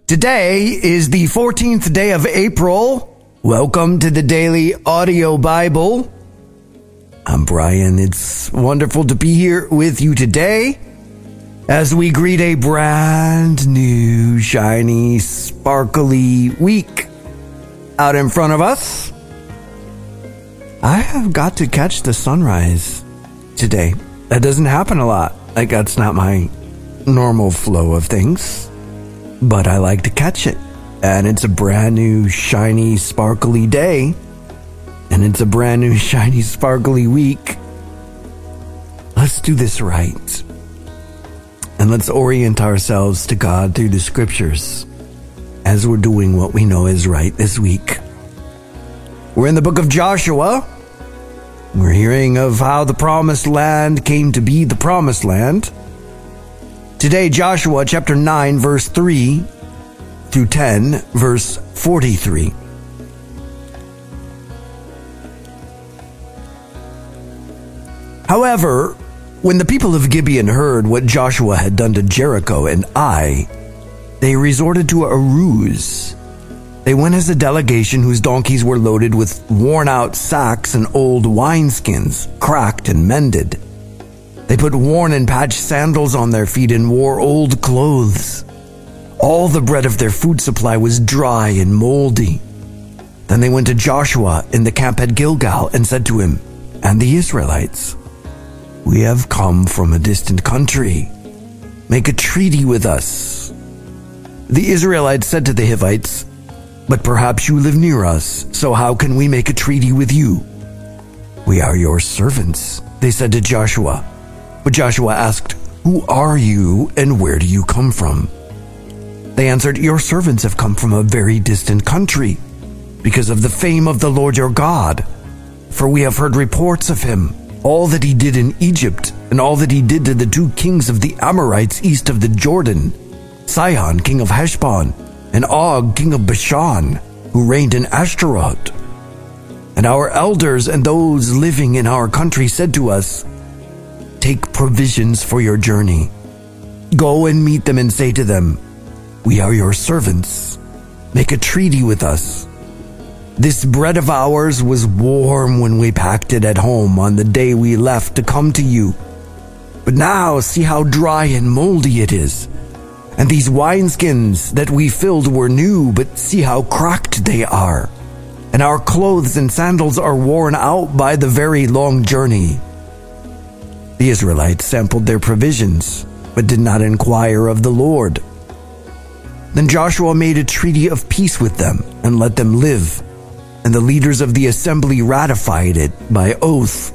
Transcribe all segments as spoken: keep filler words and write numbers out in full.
Today is the fourteenth day of April. Welcome to the Daily Audio Bible. I'm Brian. It's wonderful to be here with you today as we greet a brand new, shiny, sparkly week out in front of us. I have got to catch the sunrise today. That doesn't happen a lot. Like, that's not my normal flow of things. But I like to catch it. And it's a brand new, shiny, sparkly day. And it's a brand new, shiny, sparkly week. Let's do this right. And let's orient ourselves to God through the scriptures as we're doing what we know is right this week. We're in the book of Joshua. We're hearing of how the promised land came to be the promised land. Today, Joshua chapter nine, verse three through ten, verse forty-three. However, when the people of Gibeon heard what Joshua had done to Jericho and Ai, they resorted to a ruse. They went as a delegation whose donkeys were loaded with worn-out sacks and old wineskins, cracked and mended. They put worn and patched sandals on their feet and wore old clothes. All the bread of their food supply was dry and moldy. Then they went to Joshua in the camp at Gilgal and said to him and the Israelites, "We have come from a distant country. Make a treaty with us." The Israelites said to the Hivites, "But perhaps you live near us, so how can we make a treaty with you?" "We are your servants," they said to Joshua. But Joshua asked, "Who are you and where do you come from?" They answered, "Your servants have come from a very distant country because of the fame of the Lord your God. For we have heard reports of him, all that he did in Egypt and all that he did to the two kings of the Amorites east of the Jordan, Sihon, king of Heshbon, and Og, king of Bashan, who reigned in Ashtaroth. And our elders and those living in our country said to us, 'Take provisions for your journey. Go and meet them and say to them, "We are your servants. Make a treaty with us." This bread of ours was warm when we packed it at home on the day we left to come to you. But now see how dry and moldy it is. And these wineskins that we filled were new, but see how cracked they are. And our clothes and sandals are worn out by the very long journey." The Israelites sampled their provisions, but did not inquire of the Lord. Then Joshua made a treaty of peace with them and let them live, and the leaders of the assembly ratified it by oath.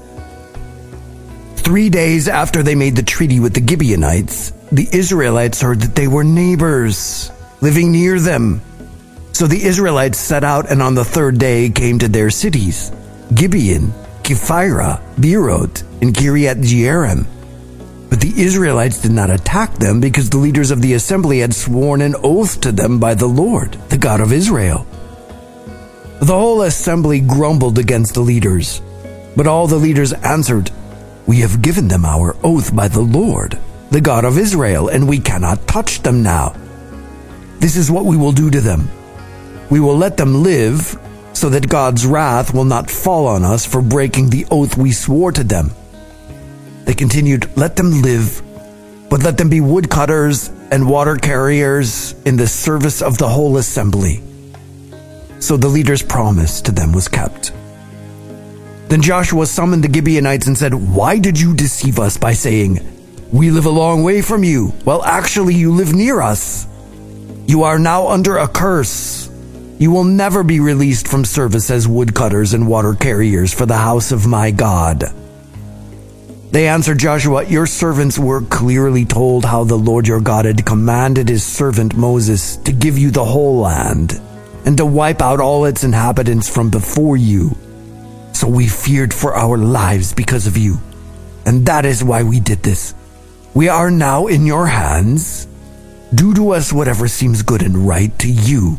Three days after they made the treaty with the Gibeonites, the Israelites heard that they were neighbors, living near them. So the Israelites set out and on the third day came to their cities, Gibeon, Kephirah, Beeroth, and Kiriath Jearim. But the Israelites did not attack them because the leaders of the assembly had sworn an oath to them by the Lord, the God of Israel. The whole assembly grumbled against the leaders, but all the leaders answered, "We have given them our oath by the Lord, the God of Israel, and we cannot touch them now. This is what we will do to them. We will let them live, so that God's wrath will not fall on us for breaking the oath we swore to them." They continued, "Let them live, but let them be woodcutters and water carriers in the service of the whole assembly." So the leader's promise to them was kept. Then Joshua summoned the Gibeonites and said, "Why did you deceive us by saying, 'We live a long way from you,' while actually you live near us? You are now under a curse. You will never be released from service as woodcutters and water carriers for the house of my God." They answered Joshua, "Your servants were clearly told how the Lord your God had commanded his servant Moses to give you the whole land and to wipe out all its inhabitants from before you. So we feared for our lives because of you, and that is why we did this. We are now in your hands. Do to us whatever seems good and right to you."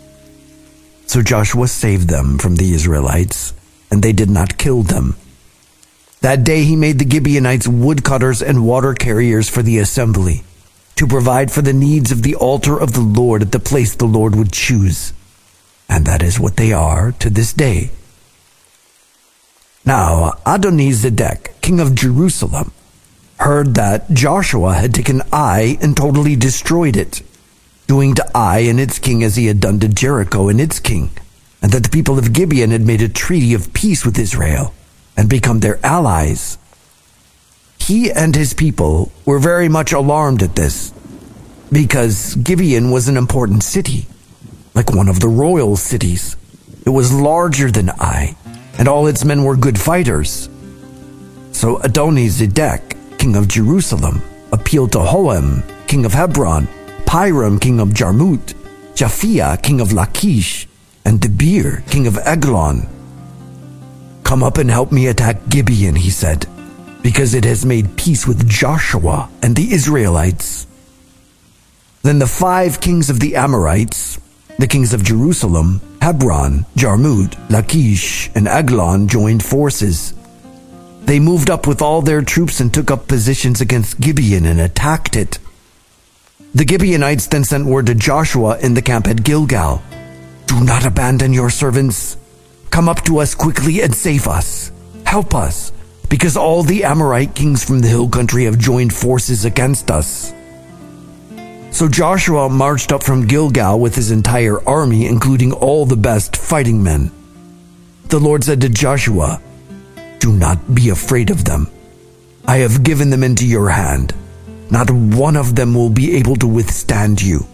So Joshua saved them from the Israelites, and they did not kill them. That day he made the Gibeonites woodcutters and water carriers for the assembly, to provide for the needs of the altar of the Lord at the place the Lord would choose. And that is what they are to this day. Now, Adoni-Zedek, king of Jerusalem, heard that Joshua had taken Ai and totally destroyed it, doing to Ai and its king as he had done to Jericho and its king, and that the people of Gibeon had made a treaty of peace with Israel and become their allies. He and his people were very much alarmed at this, because Gibeon was an important city, like one of the royal cities. It was larger than Ai, and all its men were good fighters. So Adoni-Zedek, king of Jerusalem, appealed to Hoam, king of Hebron, Piram, king of Jarmut, Japhia, king of Lachish, and Debir, king of Eglon. "Come up and help me attack Gibeon," he said, "because it has made peace with Joshua and the Israelites." Then the five kings of the Amorites, the kings of Jerusalem, Hebron, Jarmut, Lachish, and Eglon, joined forces. They moved up with all their troops and took up positions against Gibeon and attacked it. The Gibeonites then sent word to Joshua in the camp at Gilgal, "Do not abandon your servants. Come up to us quickly and save us. Help us, because all the Amorite kings from the hill country have joined forces against us." So Joshua marched up from Gilgal with his entire army, including all the best fighting men. The Lord said to Joshua, "Do not be afraid of them. I have given them into your hand. Not one of them will be able to withstand you."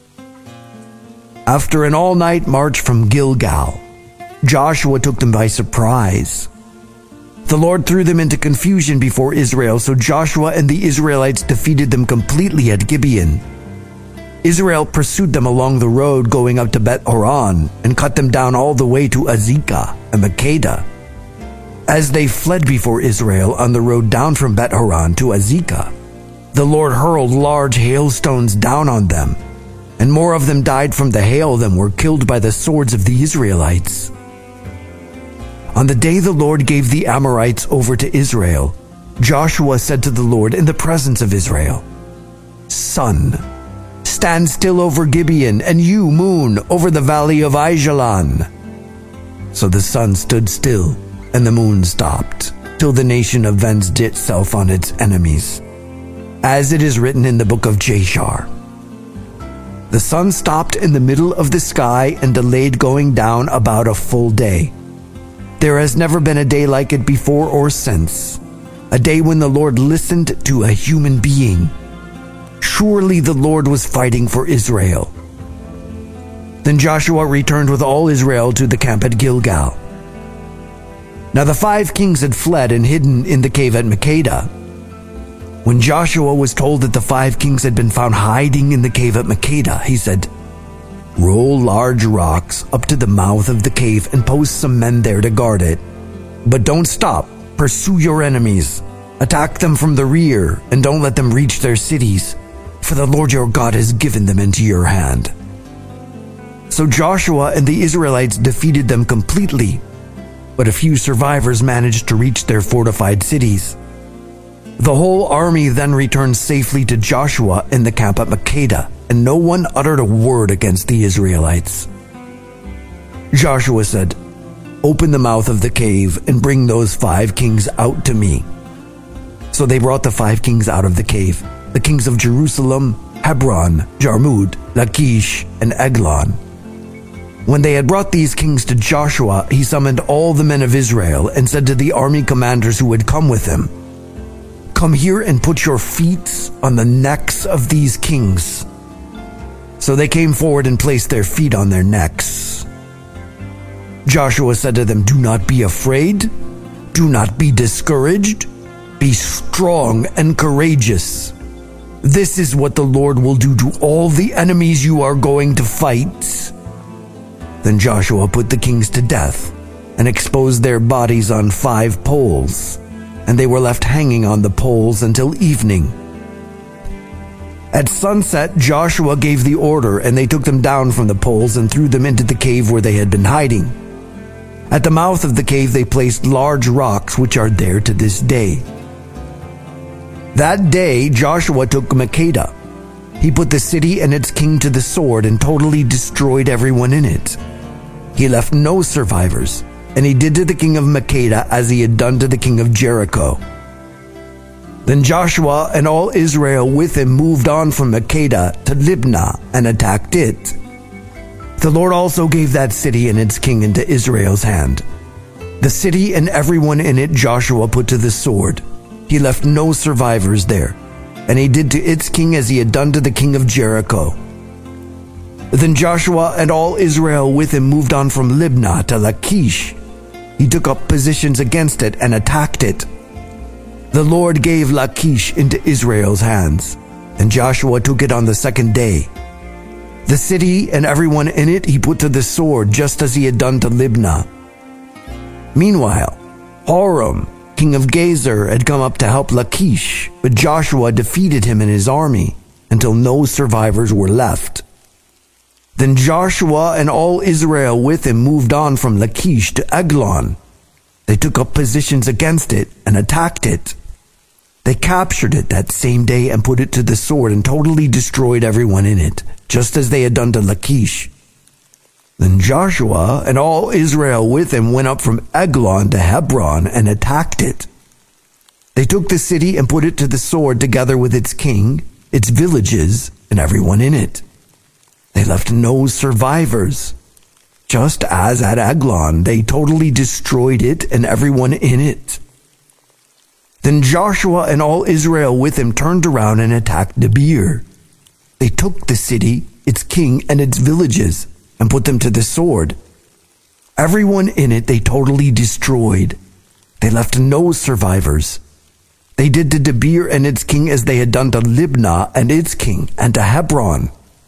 After an all-night march from Gilgal, Joshua took them by surprise. The Lord threw them into confusion before Israel, so Joshua and the Israelites defeated them completely at Gibeon. Israel pursued them along the road going up to Bet-horon and cut them down all the way to Azekah and Makkedah. As they fled before Israel on the road down from Bet-horon to Azekah, the Lord hurled large hailstones down on them, and more of them died from the hail than were killed by the swords of the Israelites. On the day the Lord gave the Amorites over to Israel, Joshua said to the Lord in the presence of Israel, "Sun, stand still over Gibeon, and you, moon, over the valley of Aijalon." So the sun stood still, and the moon stopped, till the nation avenged itself on its enemies, as it is written in the book of Jashar. The sun stopped in the middle of the sky and delayed going down about a full day. There has never been a day like it before or since, a day when the Lord listened to a human being. Surely the Lord was fighting for Israel. Then Joshua returned with all Israel to the camp at Gilgal. Now the five kings had fled and hidden in the cave at Makkedah. When Joshua was told that the five kings had been found hiding in the cave at Makkedah, he said, "Roll large rocks up to the mouth of the cave and post some men there to guard it. But don't stop. Pursue your enemies. Attack them from the rear, and don't let them reach their cities, for the Lord your God has given them into your hand." So Joshua and the Israelites defeated them completely, but a few survivors managed to reach their fortified cities. The whole army then returned safely to Joshua in the camp at Makkedah, and no one uttered a word against the Israelites. Joshua said, "Open the mouth of the cave and bring those five kings out to me." So they brought the five kings out of the cave, the kings of Jerusalem, Hebron, Jarmut, Lachish, and Eglon. When they had brought these kings to Joshua, he summoned all the men of Israel and said to the army commanders who had come with him, "Come here and put your feet on the necks of these kings." So they came forward and placed their feet on their necks. Joshua said to them, "Do not be afraid. Do not be discouraged. Be strong and courageous. This is what the Lord will do to all the enemies you are going to fight." Then Joshua put the kings to death and exposed their bodies on five poles, and they were left hanging on the poles until evening. At sunset, Joshua gave the order, and they took them down from the poles and threw them into the cave where they had been hiding. At the mouth of the cave they placed large rocks, which are there to this day. That day Joshua took Makkedah, he put the city and its king to the sword and totally destroyed everyone in it. He left no survivors, and he did to the king of Makkedah as he had done to the king of Jericho. Then Joshua and all Israel with him moved on from Makkedah to Libnah and attacked it. The Lord also gave that city and its king into Israel's hand. The city and everyone in it Joshua put to the sword. He left no survivors there, and he did to its king as he had done to the king of Jericho. Then Joshua and all Israel with him moved on from Libnah to Lachish. He took up positions against it and attacked it. The Lord gave Lachish into Israel's hands, and Joshua took it on the second day. The city and everyone in it he put to the sword, just as he had done to Libnah. Meanwhile, Horam, king of Gezer, had come up to help Lachish, but Joshua defeated him and his army until no survivors were left. Then Joshua and all Israel with him moved on from Lachish to Eglon. They took up positions against it and attacked it. They captured it that same day and put it to the sword and totally destroyed everyone in it, just as they had done to Lachish. Then Joshua and all Israel with him went up from Eglon to Hebron and attacked it. They took the city and put it to the sword together with its king, its villages, and everyone in it. They left no survivors. Just as at Eglon, they totally destroyed it and everyone in it. Then Joshua and all Israel with him turned around and attacked Debir. They took the city, its king, and its villages, and put them to the sword. Everyone in it they totally destroyed. They left no survivors. They did to Debir and its king as they had done to Libnah and its king, and to Hebron.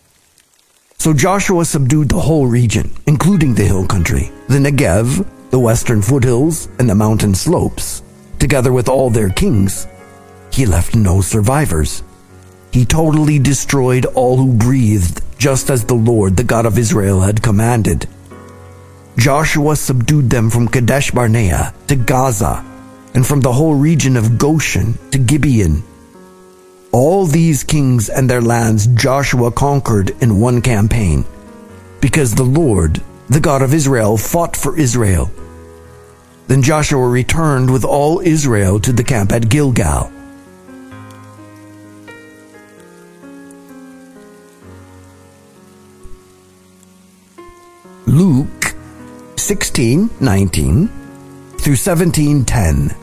So Joshua subdued the whole region, including the hill country, the Negev, the western foothills, and the mountain slopes, together with all their kings. He left no survivors. He totally destroyed all who breathed, just as the Lord, the God of Israel, had commanded. Joshua subdued them from Kadesh Barnea to Gaza, and from the whole region of Goshen to Gibeon. All these kings and their lands Joshua conquered in one campaign, because the Lord, the God of Israel, fought for Israel. Then Joshua returned with all Israel to the camp at Gilgal. Luke sixteen nineteen through seventeen ten.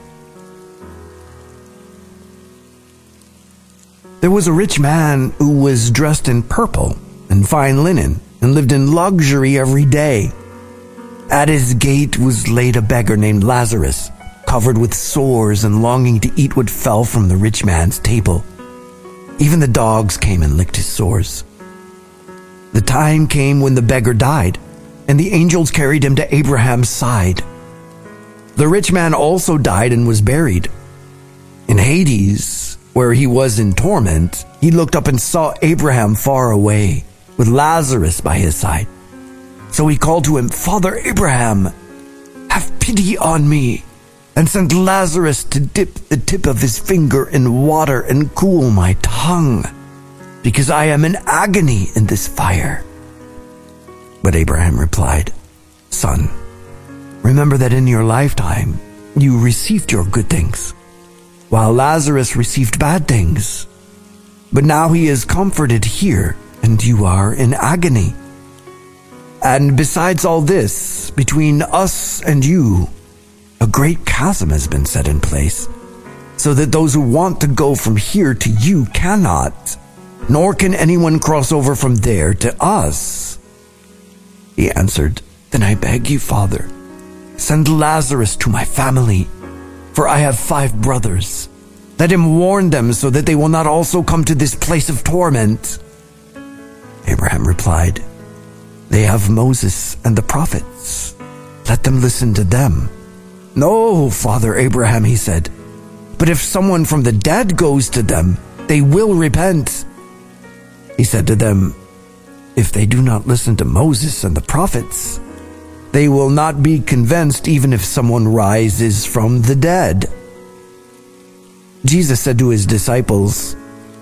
There was a rich man who was dressed in purple and fine linen and lived in luxury every day. At his gate was laid a beggar named Lazarus, covered with sores and longing to eat what fell from the rich man's table. Even the dogs came and licked his sores. The time came when the beggar died, and the angels carried him to Abraham's side. The rich man also died and was buried. In Hades, where he was in torment, he looked up and saw Abraham far away, with Lazarus by his side. So he called to him, "Father Abraham, have pity on me, and send Lazarus to dip the tip of his finger in water and cool my tongue, because I am in agony in this fire." But Abraham replied, "Son, remember that in your lifetime you received your good things, while Lazarus received bad things. But now he is comforted here, and you are in agony. And besides all this, between us and you, a great chasm has been set in place, so that those who want to go from here to you cannot, nor can anyone cross over from there to us." He answered, "Then I beg you, Father, send Lazarus to my family, for I have five brothers. Let him warn them so that they will not also come to this place of torment." Abraham replied, "They have Moses and the prophets. Let them listen to them." "No, Father Abraham," he said, "but if someone from the dead goes to them, they will repent." He said to them, "If they do not listen to Moses and the prophets, they will not be convinced even if someone rises from the dead." Jesus said to his disciples,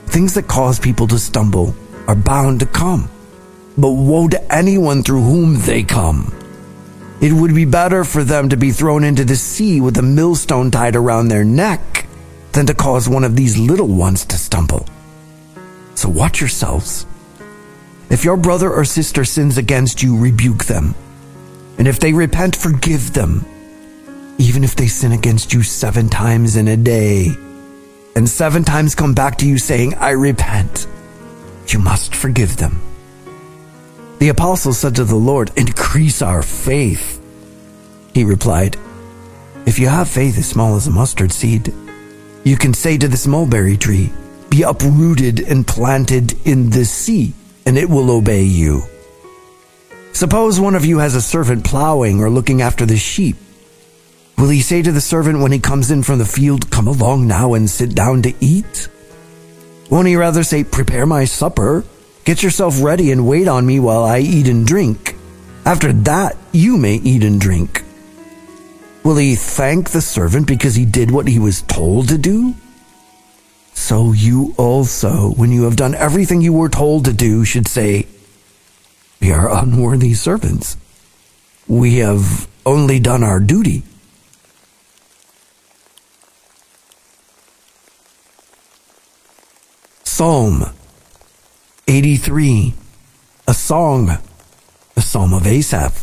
Things that cause people to stumble are bound to come. But woe to anyone through whom they come. It would be better for them to be thrown into the sea with a millstone tied around their neck than to cause one of these little ones to stumble. So watch yourselves. If your brother or sister sins against you, rebuke them. And if they repent, forgive them. Even if they sin against you seven times in a day, and seven times come back to you saying, I repent, you must forgive them. The apostle said to the Lord, increase our faith. He replied, if you have faith as small as a mustard seed, you can say to this mulberry tree, be uprooted and planted in the sea, and it will obey you. Suppose one of you has a servant plowing or looking after the sheep. Will he say to the servant when he comes in from the field, come along now and sit down to eat? Won't he rather say, prepare my supper, get yourself ready and wait on me while I eat and drink. After that, you may eat and drink. Will he thank the servant because he did what he was told to do? So you also, when you have done everything you were told to do, should say, we are unworthy servants. We have only done our duty. Psalm eighty-three, a song, a psalm of Asaph.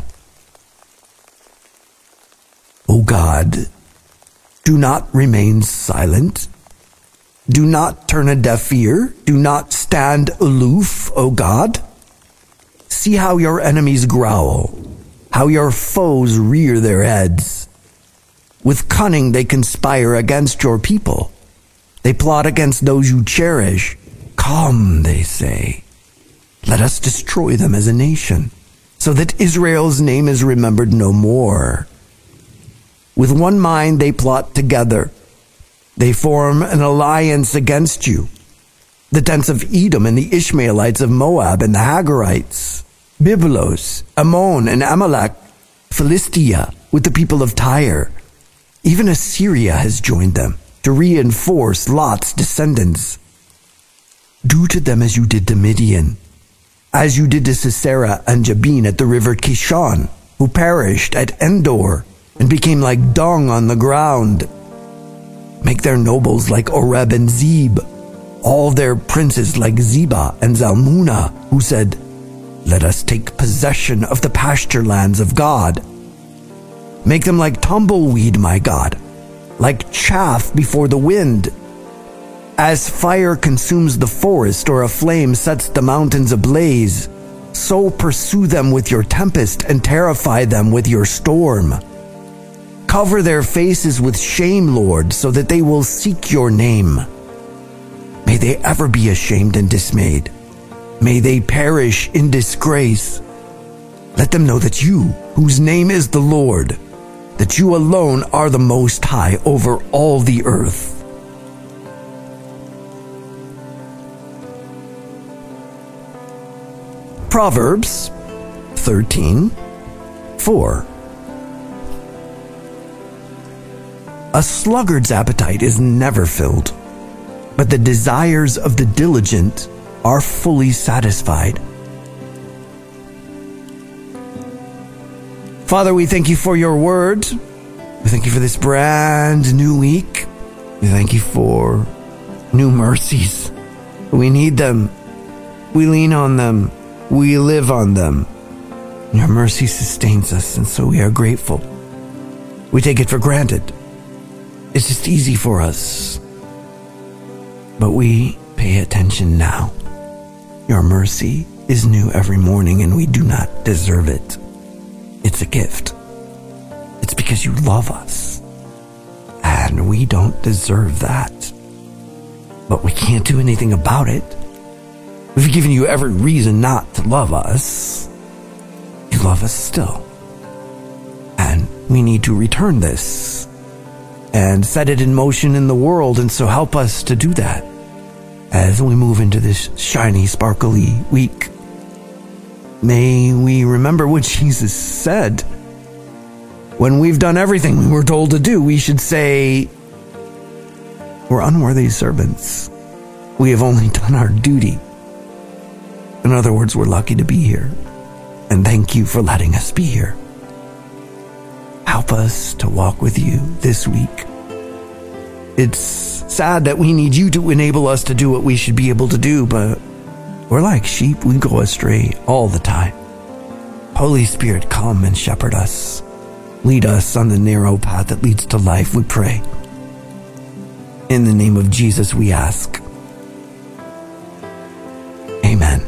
O God, do not remain silent. Do not turn a deaf ear. Do not stand aloof, O God. See how your enemies growl, how your foes rear their heads. With cunning they conspire against your people. They plot against those you cherish. Come, they say. Let us destroy them as a nation, so that Israel's name is remembered no more. With one mind they plot together. They form an alliance against you. The tents of Edom and the Ishmaelites of Moab and the Hagarites, Biblos, Ammon and Amalek, Philistia with the people of Tyre. Even Assyria has joined them to reinforce Lot's descendants. Do to them as you did to Midian, as you did to Sisera and Jabin at the river Kishon, who perished at Endor and became like dung on the ground. Make their nobles like Oreb and Zeb, all their princes like Zebah and Zalmunna, who said, let us take possession of the pasture lands of God. Make them like tumbleweed, my God, like chaff before the wind. As fire consumes the forest or a flame sets the mountains ablaze, so pursue them with your tempest and terrify them with your storm. Cover their faces with shame, Lord, so that they will seek your name. May they ever be ashamed and dismayed. May they perish in disgrace. Let them know that you, whose name is the Lord, that you alone are the Most High over all the earth. Proverbs thirteen, four. A sluggard's appetite is never filled, but the desires of the diligent are fully satisfied. Father, we thank you for your word. We thank you for this brand new week. We thank you for new mercies. We need them. We lean on them. We live on them. Your mercy sustains us, and so we are grateful. We take it for granted. It's just easy for us. But we pay attention now. Your mercy is new every morning, and we do not deserve it. It's a gift. It's because you love us. And we don't deserve that. But we can't do anything about it. We've given you every reason not to love us. You love us still. And we need to return this and set it in motion in the world, and so help us to do that as we move into this shiny, sparkly week. May we remember what Jesus said. When we've done everything we were told to do, we should say, we're unworthy servants. We have only done our duty. In other words, we're lucky to be here. And thank you for letting us be here. Help us to walk with you this week. It's sad that we need you to enable us to do what we should be able to do, but we're like sheep. We go astray all the time. Holy Spirit, come and shepherd us. Lead us on the narrow path that leads to life, we pray. In the name of Jesus, we ask. Amen.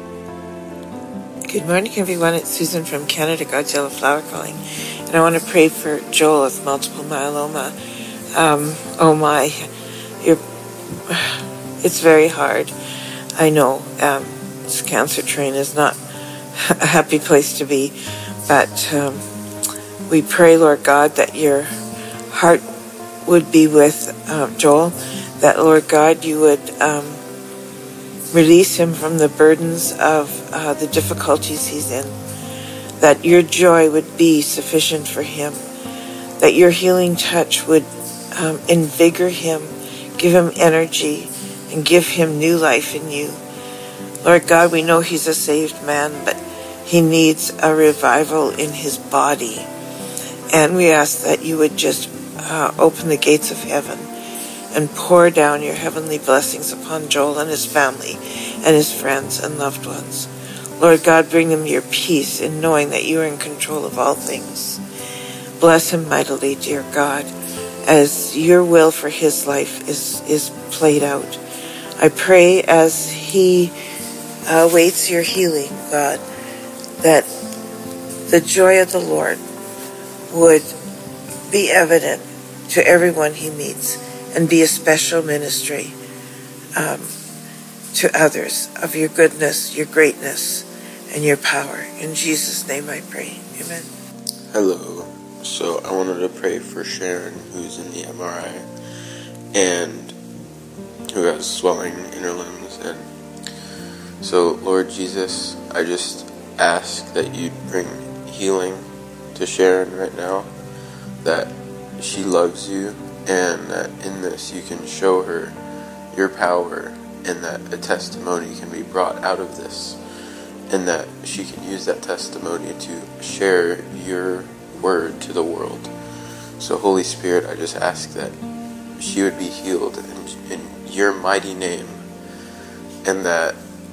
Good morning, everyone. It's Susan from Canada, Godzilla Flower Calling. And I want to pray for Joel with multiple myeloma. Um, oh my, you're, it's very hard. I know um, this cancer train is not a happy place to be, but um, we pray, Lord God, that your heart would be with uh, Joel, that, Lord God, you would um, release him from the burdens of uh, the difficulties he's in, that your joy would be sufficient for him, that your healing touch would um, invigor him, give him energy, and give him new life in you. Lord God, we know he's a saved man, but he needs a revival in his body. And we ask that you would just uh, open the gates of heaven and pour down your heavenly blessings upon Joel and his family and his friends and loved ones. Lord God, bring them your peace in knowing that you are in control of all things. Bless him mightily, dear God, as your will for his life is, is played out. I pray as he uh, waits your healing, God, that the joy of the Lord would be evident to everyone he meets and be a special ministry um, to others of your goodness, your greatness, and your power. In Jesus' name I pray. Amen. Hello. So I wanted to pray for Sharon, who's in the M R I and who has swelling in her limbs. And so, Lord Jesus, I just ask that you bring healing to Sharon right now, that she loves you, and that in this you can show her your power, and that a testimony can be brought out of this, and that she can use that testimony to share your word to the world. So Holy Spirit, I just ask that she would be healed in, in your mighty name, and that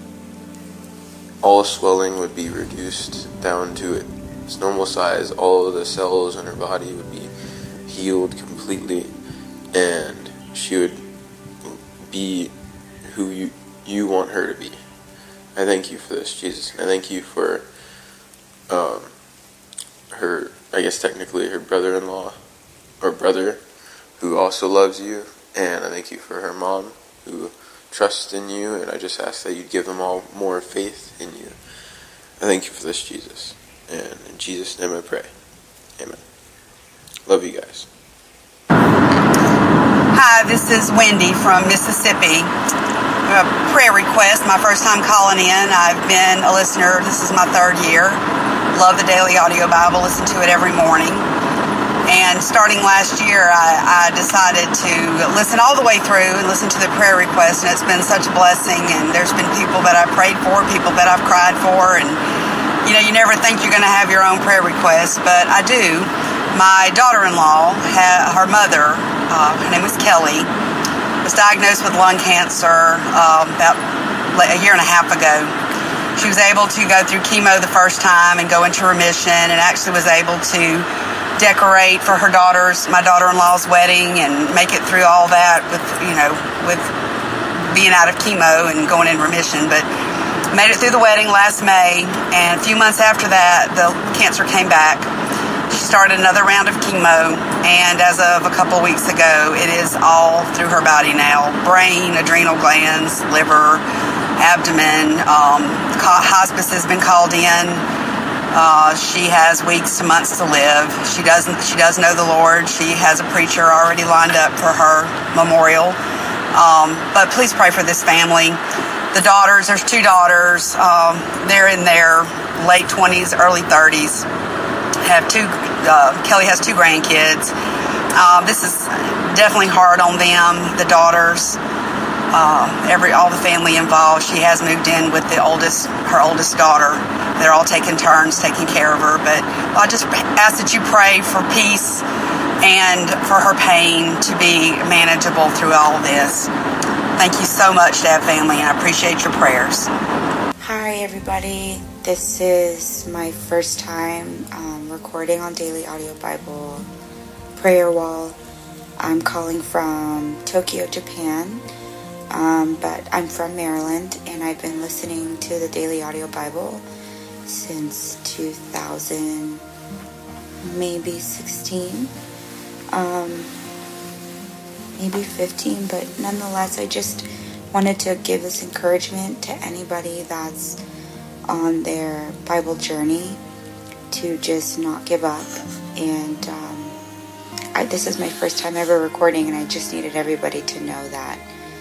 all swelling would be reduced down to its normal size. All of the cells in her body would be healed completely, and she would be who you, you want her to be. I thank you for this, Jesus. I thank you for um, her, I guess technically her brother-in-law, or brother, who also loves you, and I thank you for her mom, who trusts in you, and I just ask that you'd give them all more faith in you. I thank you for this, Jesus, and in Jesus' name I pray. Amen. Love you guys. Hi, this is Wendy from Mississippi. A prayer request, my first time calling in. I've been a listener, this is my third year. Love the Daily Audio Bible, listen to it every morning. And starting last year, I, I decided to listen all the way through and listen to the prayer requests, and it's been such a blessing. And there's been people that I've prayed for, people that I've cried for, and you know, you never think you're going to have your own prayer request, but I do. My daughter-in-law, her mother, uh, her name was Kelly, was diagnosed with lung cancer um, about a year and a half ago. She was able to go through chemo the first time and go into remission, and actually was able to decorate for her daughter's, my daughter-in-law's wedding, and make it through all that with, you know, with being out of chemo and going in remission. But made it through the wedding last May, and a few months after that, the cancer came back. She started another round of chemo, and as of a couple of weeks ago, it is all through her body now. Brain, adrenal glands, liver, abdomen. Um, hospice has been called in. Uh, she has weeks to months to live. She doesn't. She does know the Lord. She has a preacher already lined up for her memorial. Um, but please pray for this family. The daughters, there's two daughters. Um, they're in their late twenties, early thirties. Have two. Uh, Kelly has two grandkids. Um, this is definitely hard on them, the daughters. uh, every all the family involved. She has moved in with the oldest, her oldest daughter. They're all taking turns taking care of her. But I just ask that you pray for peace and for her pain to be manageable through all this. Thank you so much, Dad family, and I appreciate your prayers. Hi, everybody. This is my first time um, recording on Daily Audio Bible Prayer Wall. I'm calling from Tokyo, Japan, um, but I'm from Maryland, and I've been listening to the Daily Audio Bible since two thousand, maybe sixteen, um, maybe fifteen, but nonetheless, I just wanted to give this encouragement to anybody that's on their Bible journey to just not give up. And um, I, this is my first time ever recording, and I just needed everybody to know that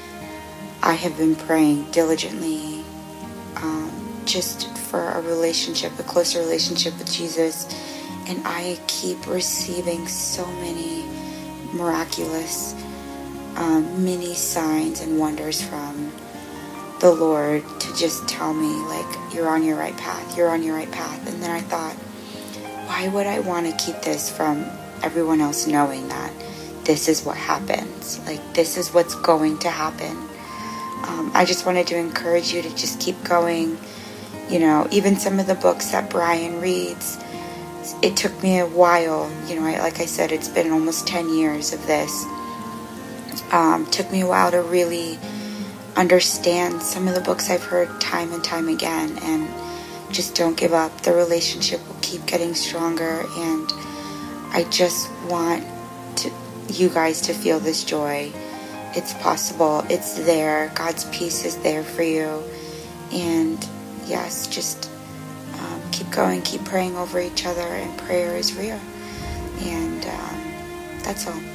I have been praying diligently um, just for a relationship, a closer relationship with Jesus, and I keep receiving so many miraculous um, many signs and wonders from the Lord to just tell me, like, you're on your right path, you're on your right path. And then I thought, why would I want to keep this from everyone else knowing that this is what happens? Like, this is what's going to happen. Um, I just wanted to encourage you to just keep going. You know, even some of the books that Brian reads, it took me a while. You know, I, like I said, it's been almost ten years of this. Um, took me a while to really understand some of the books I've heard time and time again, and just don't give up. The relationship will keep getting stronger, and I just want to, you guys to feel this joy. It's possible. It's there. God's peace is there for you. And yes, just um, keep going, keep praying over each other, and prayer is real. And um, that's all.